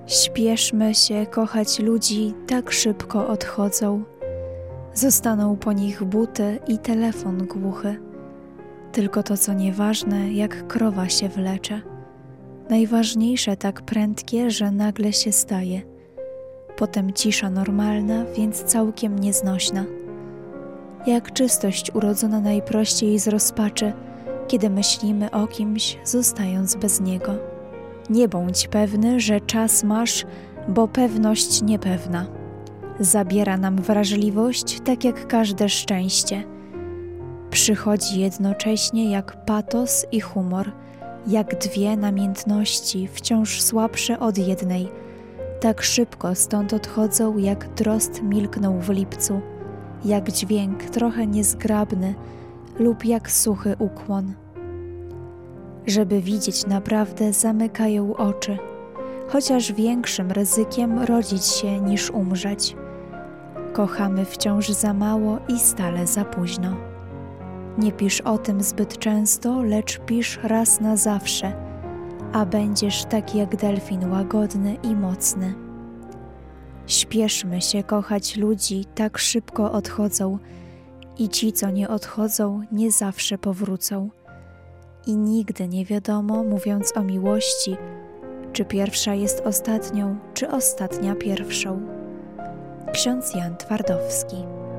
Śpieszmy się kochać ludzi, tak szybko odchodzą. Zostaną po nich buty i telefon głuchy. Tylko to, co nieważne, jak krowa się wlecze. Najważniejsze tak prędkie, że nagle się staje. Potem cisza normalna, więc całkiem nieznośna. Jak czystość urodzona najprościej z rozpaczy, kiedy myślimy o kimś, zostając bez niego. Nie bądź pewny, że czas masz, bo pewność niepewna. Zabiera nam wrażliwość, tak jak każde szczęście. Przychodzi jednocześnie jak patos i humor, jak dwie namiętności, wciąż słabsze od jednej. Tak szybko stąd odchodzą, jak drozd milknął w lipcu, jak dźwięk trochę niezgrabny lub jak suchy ukłon. Żeby widzieć naprawdę, zamykają oczy, chociaż większym ryzykiem rodzić się niż umrzeć. Kochamy wciąż za mało i stale za późno. Nie pisz o tym zbyt często, lecz pisz raz na zawsze, a będziesz tak jak delfin łagodny i mocny. Śpieszmy się kochać ludzi, tak szybko odchodzą i ci, co nie odchodzą, nie zawsze powrócą. I nigdy nie wiadomo, mówiąc o miłości, czy pierwsza jest ostatnią, czy ostatnia pierwszą. Ksiądz Jan Twardowski.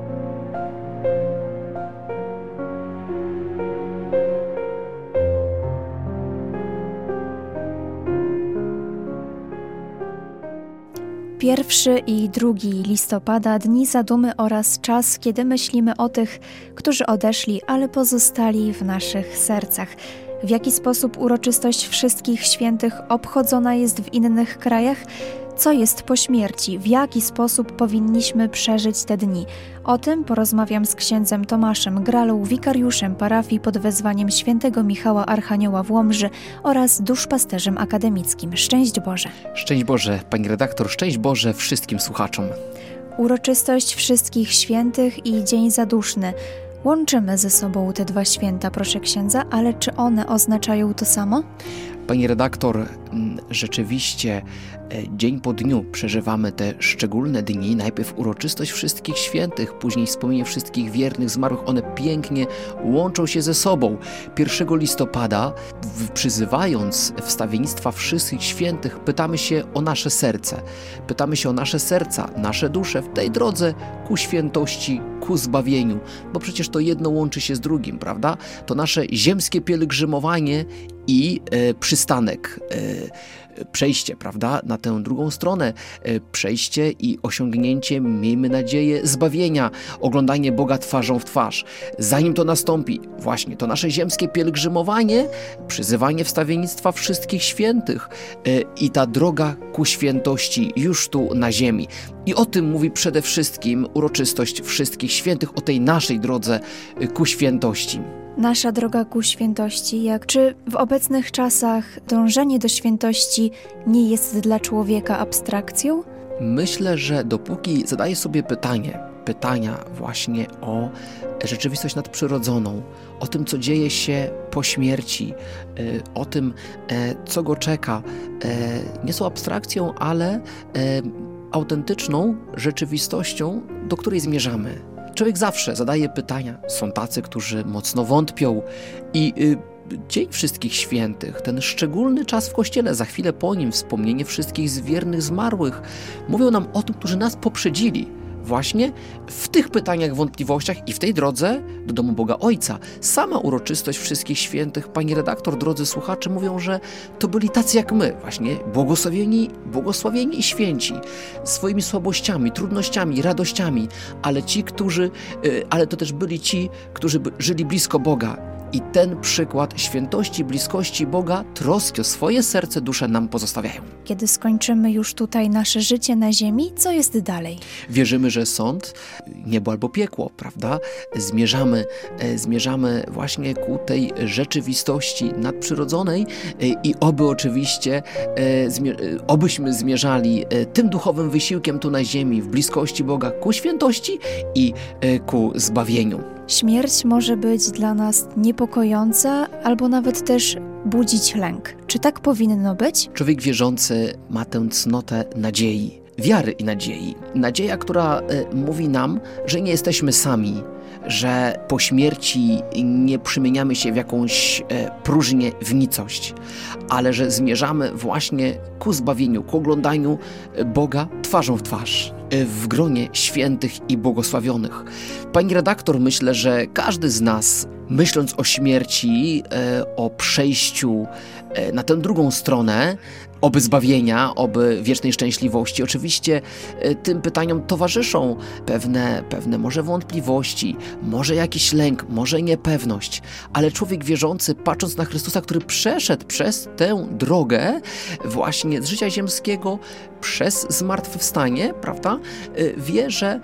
Pierwszy i 2 listopada, dni zadumy oraz czas, kiedy myślimy o tych, którzy odeszli, ale pozostali w naszych sercach. W jaki sposób uroczystość Wszystkich Świętych obchodzona jest w innych krajach? Co jest po śmierci? W jaki sposób powinniśmy przeżyć te dni? O tym porozmawiam z księdzem Tomaszem Gralą, wikariuszem parafii pod wezwaniem świętego Michała Archanioła w Łomży oraz duszpasterzem akademickim. Szczęść Boże! Szczęść Boże, pani redaktor, szczęść Boże wszystkim słuchaczom. Uroczystość Wszystkich Świętych i Dzień Zaduszny. Łączymy ze sobą te 2 święta, proszę księdza, ale czy one oznaczają to samo? Pani redaktor, rzeczywiście dzień po dniu przeżywamy te szczególne dni. Najpierw uroczystość Wszystkich Świętych, później wspomnienie wszystkich wiernych zmarłych. One pięknie łączą się ze sobą. 1 listopada, przyzywając wstawiennictwa Wszystkich Świętych, pytamy się o nasze serce. Pytamy się o nasze serca, nasze dusze w tej drodze ku świętości, ku zbawieniu. Bo przecież to jedno łączy się z drugim, prawda? To nasze ziemskie pielgrzymowanie i przystanek, przejście, prawda, na tę drugą stronę, przejście i osiągnięcie, miejmy nadzieję, zbawienia, oglądanie Boga twarzą w twarz. Zanim to nastąpi, właśnie to nasze ziemskie pielgrzymowanie, przyzywanie wstawiennictwa Wszystkich Świętych i ta droga ku świętości już tu na ziemi. I o tym mówi przede wszystkim uroczystość Wszystkich Świętych, o tej naszej drodze ku świętości. Nasza droga ku świętości, czy w obecnych czasach dążenie do świętości nie jest dla człowieka abstrakcją? Myślę, że dopóki zadaje sobie pytania właśnie o rzeczywistość nadprzyrodzoną, o tym, co dzieje się po śmierci, o tym, co go czeka, nie są abstrakcją, ale autentyczną rzeczywistością, do której zmierzamy. Człowiek zawsze zadaje pytania. Są tacy, którzy mocno wątpią i Dzień Wszystkich Świętych, ten szczególny czas w Kościele, za chwilę po nim wspomnienie wszystkich wiernych zmarłych, mówią nam o tym, którzy nas poprzedzili. Właśnie w tych pytaniach, wątpliwościach i w tej drodze do domu Boga Ojca. Sama uroczystość Wszystkich Świętych, pani redaktor, drodzy słuchacze, mówią, że to byli tacy jak my, właśnie błogosławieni i święci, swoimi słabościami, trudnościami, radościami, ale to też byli ci, którzy żyli blisko Boga. I ten przykład świętości, bliskości Boga, troski o swoje serce, duszę nam pozostawiają. Kiedy skończymy już tutaj nasze życie na ziemi, co jest dalej? Wierzymy, że sąd, niebo albo piekło, prawda? Zmierzamy właśnie ku tej rzeczywistości nadprzyrodzonej i obyśmy zmierzali tym duchowym wysiłkiem tu na ziemi, w bliskości Boga, ku świętości i ku zbawieniu. Śmierć może być dla nas niepokojąca albo nawet też budzić lęk. Czy tak powinno być? Człowiek wierzący ma tę cnotę nadziei, wiary i nadziei. Nadzieja, która mówi nam, że nie jesteśmy sami, że po śmierci nie przemieniamy się w jakąś próżnię, w nicość, ale że zmierzamy właśnie ku zbawieniu, ku oglądaniu Boga twarzą w twarz, w gronie świętych i błogosławionych. Pani redaktor, myślę, że każdy z nas, myśląc o śmierci, o przejściu na tę drugą stronę, oby zbawienia, oby wiecznej szczęśliwości. Oczywiście tym pytaniom towarzyszą pewne może wątpliwości, może jakiś lęk, może niepewność, ale człowiek wierzący, patrząc na Chrystusa, który przeszedł przez tę drogę właśnie z życia ziemskiego, przez zmartwychwstanie, prawda, wie, że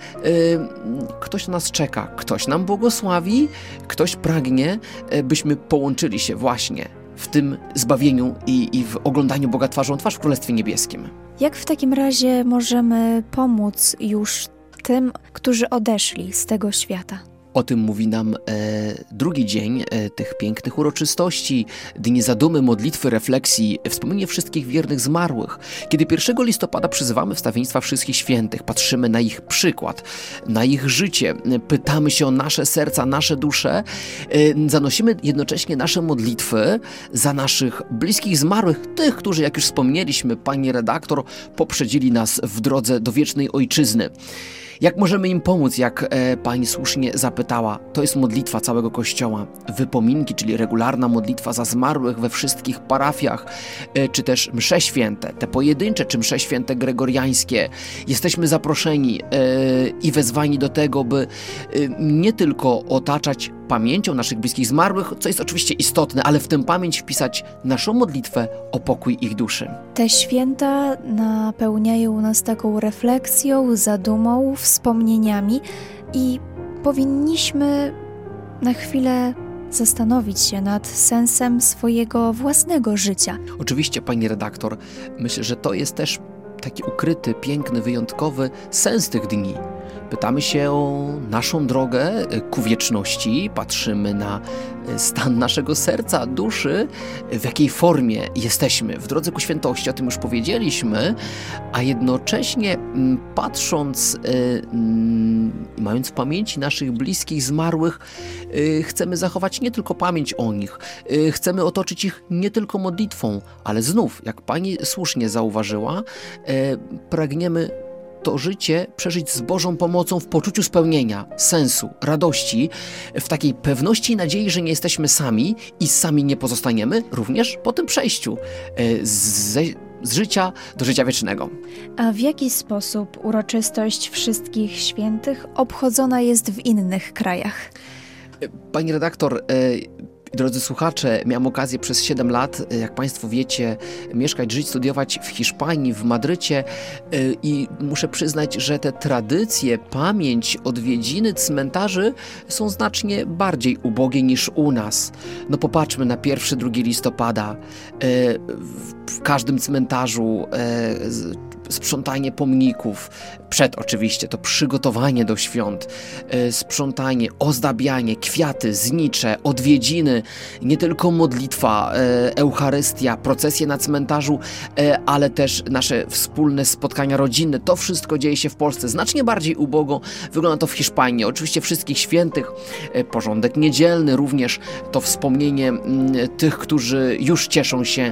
ktoś na nas czeka, ktoś nam błogosławi, ktoś pragnie, byśmy połączyli się właśnie w tym zbawieniu i w oglądaniu Boga twarzą w twarz w Królestwie Niebieskim. Jak w takim razie możemy pomóc już tym, którzy odeszli z tego świata? O tym mówi nam drugi dzień tych pięknych uroczystości, dni zadumy, modlitwy, refleksji, wspomnienie wszystkich wiernych zmarłych. Kiedy 1 listopada przyzywamy wstawiennictwa wszystkich świętych, patrzymy na ich przykład, na ich życie, pytamy się o nasze serca, nasze dusze, zanosimy jednocześnie nasze modlitwy za naszych bliskich zmarłych, tych, którzy, jak już wspomnieliśmy, pani redaktor, poprzedzili nas w drodze do wiecznej ojczyzny. Jak możemy im pomóc, jak pani słusznie zapytała? To jest modlitwa całego Kościoła. Wypominki, czyli regularna modlitwa za zmarłych we wszystkich parafiach, czy też msze święte, te pojedyncze, czy msze święte gregoriańskie. Jesteśmy zaproszeni i wezwani do tego, by nie tylko otaczać pamięcią naszych bliskich zmarłych, co jest oczywiście istotne, ale w tę pamięć wpisać naszą modlitwę o pokój ich duszy. Te święta napełniają nas taką refleksją, zadumą, wspomnieniami i powinniśmy na chwilę zastanowić się nad sensem swojego własnego życia. Oczywiście, pani redaktor, myślę, że to jest też taki ukryty, piękny, wyjątkowy sens tych dni. Pytamy się o naszą drogę ku wieczności, patrzymy na stan naszego serca, duszy, w jakiej formie jesteśmy w drodze ku świętości, o tym już powiedzieliśmy, a jednocześnie patrząc, mając w pamięci naszych bliskich zmarłych, chcemy zachować nie tylko pamięć o nich, chcemy otoczyć ich nie tylko modlitwą, ale znów, jak pani słusznie zauważyła, pragniemy to życie przeżyć z Bożą pomocą w poczuciu spełnienia, sensu, radości, w takiej pewności i nadziei, że nie jesteśmy sami i sami nie pozostaniemy, również po tym przejściu z życia do życia wiecznego. A w jaki sposób uroczystość wszystkich świętych obchodzona jest w innych krajach? Pani redaktor, drodzy słuchacze, miałem okazję przez 7 lat, jak państwo wiecie, mieszkać, żyć, studiować w Hiszpanii, w Madrycie i muszę przyznać, że te tradycje, pamięć, odwiedziny cmentarzy są znacznie bardziej ubogie niż u nas. No popatrzmy na 1-2 listopada. W każdym cmentarzu sprzątanie pomników, oczywiście to przygotowanie do świąt, sprzątanie, ozdabianie, kwiaty, znicze, odwiedziny, nie tylko modlitwa, Eucharystia, procesje na cmentarzu, ale też nasze wspólne spotkania rodzinne. To wszystko dzieje się w Polsce znacznie bardziej ubogo. Wygląda to w Hiszpanii. Oczywiście wszystkich świętych, porządek niedzielny, również to wspomnienie tych, którzy już cieszą się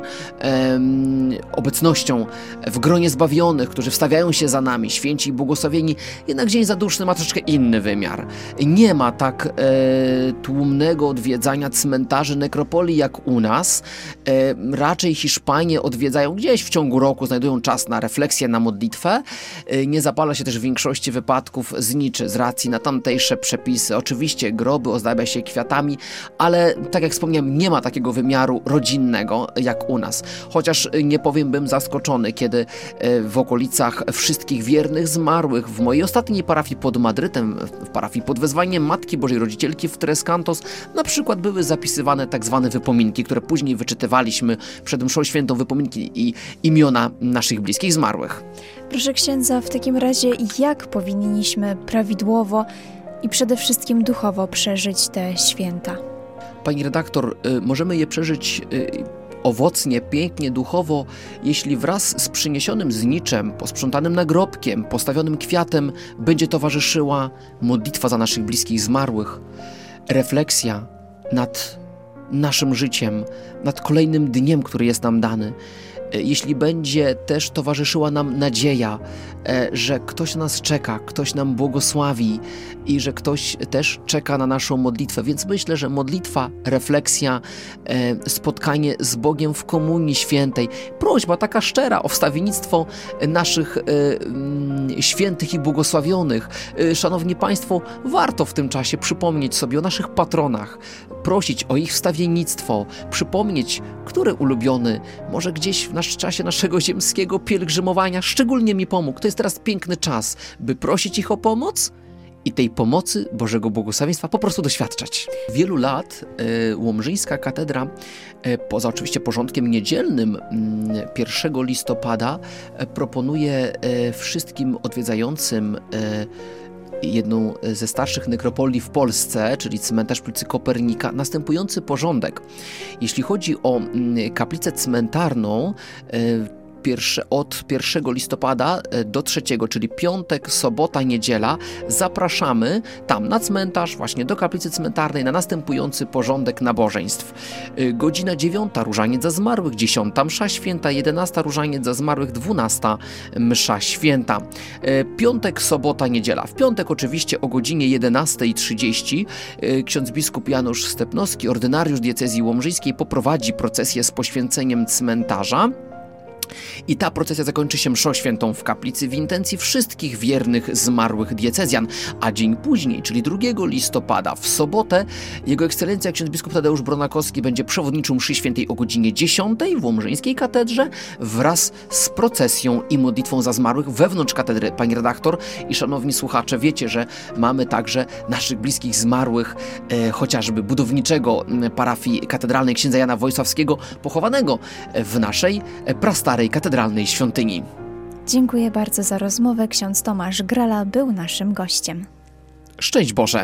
obecnością w gronie zbawionych, którzy wstawiają się za nami, święci i błogosławieni. Jednak Dzień Zaduszny ma troszkę inny wymiar. Nie ma tak tłumnego odwiedzania cmentarzy, nekropolii jak u nas. Raczej Hiszpanie odwiedzają gdzieś w ciągu roku, znajdują czas na refleksję, na modlitwę. Nie zapala się też w większości wypadków zniczy z racji na tamtejsze przepisy. Oczywiście groby ozdabia się kwiatami, ale tak jak wspomniałem, nie ma takiego wymiaru rodzinnego jak u nas. Chociaż nie powiem, bym zaskoczony, kiedy w okolicach wszystkich wiernych zmarłych w mojej ostatniej parafii pod Madrytem, w parafii pod wezwaniem Matki Bożej Rodzicielki w Tres Cantos, na przykład były zapisywane tak zwane wypominki, które później wyczytywaliśmy przed mszą świętą, wypominki i imiona naszych bliskich zmarłych. Proszę księdza, w takim razie jak powinniśmy prawidłowo i przede wszystkim duchowo przeżyć te święta? Pani redaktor, możemy je przeżyć owocnie, pięknie, duchowo, jeśli wraz z przyniesionym zniczem, posprzątanym nagrobkiem, postawionym kwiatem będzie towarzyszyła modlitwa za naszych bliskich zmarłych, refleksja nad naszym życiem, nad kolejnym dniem, który jest nam dany. Jeśli będzie też towarzyszyła nam nadzieja, że ktoś nas czeka, ktoś nam błogosławi i że ktoś też czeka na naszą modlitwę. Więc myślę, że modlitwa, refleksja, spotkanie z Bogiem w Komunii Świętej, prośba taka szczera o wstawiennictwo naszych świętych i błogosławionych. Szanowni Państwo, warto w tym czasie przypomnieć sobie o naszych patronach, prosić o ich wstawiennictwo, przypomnieć, który ulubiony, może gdzieś w czasie naszego ziemskiego pielgrzymowania szczególnie mi pomógł. To jest teraz piękny czas, by prosić ich o pomoc i tej pomocy Bożego błogosławieństwa po prostu doświadczać. Wielu lat Łomżyńska katedra, poza oczywiście porządkiem niedzielnym 1 listopada, proponuje wszystkim odwiedzającym jedną ze starszych nekropolii w Polsce, czyli cmentarz przy ulicy Kopernika, następujący porządek. Jeśli chodzi o kaplicę cmentarną, od 1 listopada do 3, czyli piątek, sobota, niedziela, zapraszamy tam na cmentarz, właśnie do kaplicy cmentarnej, na następujący porządek nabożeństw. Godzina 9 różaniec za zmarłych, 10 msza święta, 11 różaniec za zmarłych, 12 msza święta. Piątek, sobota, niedziela. W piątek oczywiście o godzinie 11:30 ksiądz biskup Janusz Stepnowski, ordynariusz diecezji łomżyńskiej, poprowadzi procesję z poświęceniem cmentarza. I ta procesja zakończy się mszą świętą w kaplicy w intencji wszystkich wiernych zmarłych diecezjan, a dzień później, czyli 2 listopada, w sobotę, Jego Ekscelencja ksiądz biskup Tadeusz Bronakowski będzie przewodniczył mszy świętej o godzinie 10 w Łomżyńskiej katedrze wraz z procesją i modlitwą za zmarłych wewnątrz katedry. Pani redaktor i szanowni słuchacze, wiecie, że mamy także naszych bliskich zmarłych, chociażby budowniczego parafii katedralnej księdza Jana Wojsławskiego, pochowanego w naszej prastarej katedralnej świątyni. Dziękuję bardzo za rozmowę. Ksiądz Tomasz Grala był naszym gościem. Szczęść Boże!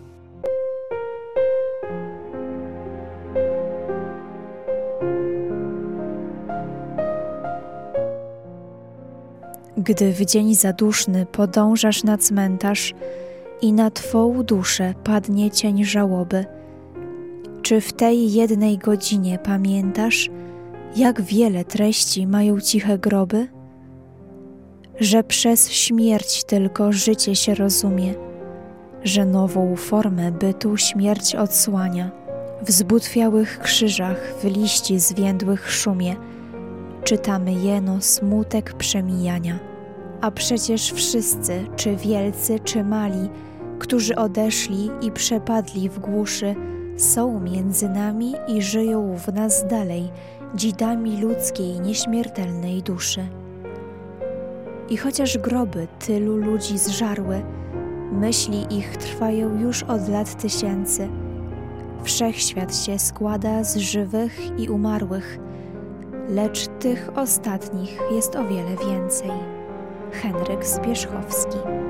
Gdy w dzień zaduszny podążasz na cmentarz i na Twą duszę padnie cień żałoby, czy w tej jednej godzinie pamiętasz, jak wiele treści mają ciche groby? Że przez śmierć tylko życie się rozumie, że nową formę bytu śmierć odsłania. W zbutwiałych krzyżach, w liści zwiędłych szumie, czytamy jeno smutek przemijania. A przecież wszyscy, czy wielcy, czy mali, którzy odeszli i przepadli w głuszy, są między nami i żyją w nas dalej, dzidami ludzkiej, nieśmiertelnej duszy. I chociaż groby tylu ludzi zżarły, myśli ich trwają już od lat tysięcy. Wszechświat się składa z żywych i umarłych, lecz tych ostatnich jest o wiele więcej. Henryk Zbierzchowski.